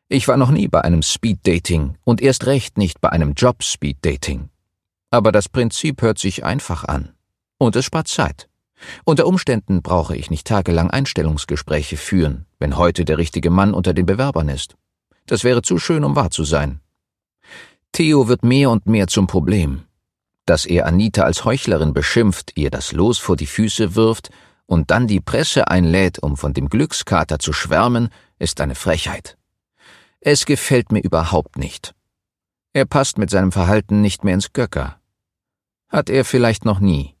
Ich war noch nie bei einem Speed-Dating und erst recht nicht bei einem Job-Speed-Dating. Aber das Prinzip hört sich einfach an. Und es spart Zeit. Unter Umständen brauche ich nicht tagelang Einstellungsgespräche führen, wenn heute der richtige Mann unter den Bewerbern ist. Das wäre zu schön, um wahr zu sein. Theo wird mehr und mehr zum Problem. Dass er Anita als Heuchlerin beschimpft, ihr das Los vor die Füße wirft und dann die Presse einlädt, um von dem Glückskater zu schwärmen, ist eine Frechheit. Es gefällt mir überhaupt nicht. Er passt mit seinem Verhalten nicht mehr ins Göcker. Hat er vielleicht noch nie.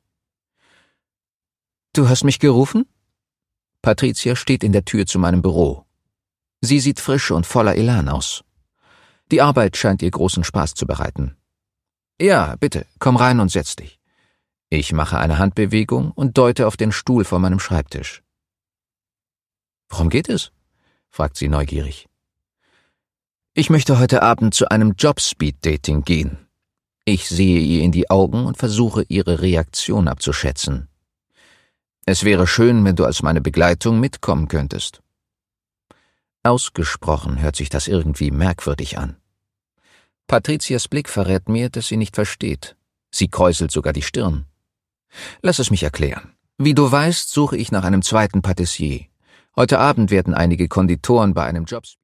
»Du hast mich gerufen?« Patricia steht in der Tür zu meinem Büro. Sie sieht frisch und voller Elan aus. Die Arbeit scheint ihr großen Spaß zu bereiten. »Ja, bitte, komm rein und setz dich.« Ich mache eine Handbewegung und deute auf den Stuhl vor meinem Schreibtisch. »Worum geht es?« fragt sie neugierig. »Ich möchte heute Abend zu einem Job-Speed-Dating gehen.« Ich sehe ihr in die Augen und versuche, ihre Reaktion abzuschätzen. »Es wäre schön, wenn du als meine Begleitung mitkommen könntest.« Ausgesprochen hört sich das irgendwie merkwürdig an. Patricias Blick verrät mir, dass sie nicht versteht. Sie kräuselt sogar die Stirn. »Lass es mich erklären. Wie du weißt, suche ich nach einem zweiten Patissier. Heute Abend werden einige Konditoren bei einem Job